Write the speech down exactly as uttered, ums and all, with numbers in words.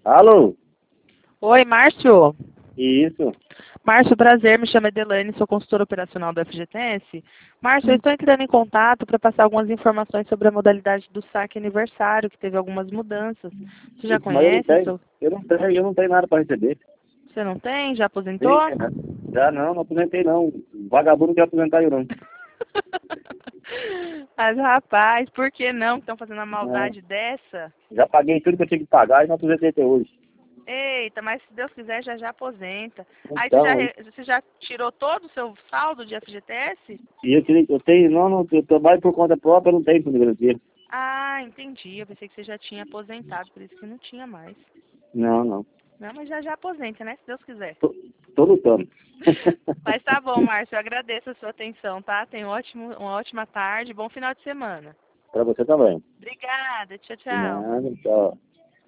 Alô? Oi, Márcio. Isso. Márcio, prazer, me chamo Edelane, sou consultora operacional do F G T S. Márcio, eu estou entrando em contato para passar algumas informações sobre a modalidade do saque aniversário, que teve algumas mudanças. Você já Mas eu não conhece? tenho. Seu- Eu não tenho, eu não tenho nada para receber. Você não tem? Já aposentou? Sim, né? Já não, não aposentei não. Vagabundo não quer aposentar eu não. Mas, rapaz, por que não estão fazendo uma É, maldade dessa? já paguei tudo que eu tinha que pagar e não aposentei até hoje. Eita, mas se Deus quiser, já já aposenta. Aí você já, Então, re- você já tirou todo o seu saldo de F G T S? e eu, tirei- eu tenho, não, não, eu trabalho por conta própria, eu não tenho fundo de garantia. Ah, entendi. Eu pensei que você já tinha aposentado, por isso que não tinha mais. Não, não. Não, mas já já aposenta, né? Se Deus quiser. Tô, tô lutando. Mas tá bom, Márcio. Eu agradeço a sua atenção, tá? Tenha um ótimo, uma ótima tarde. Bom final de semana. Para você também. Obrigada. Tchau, tchau. Nada, tchau.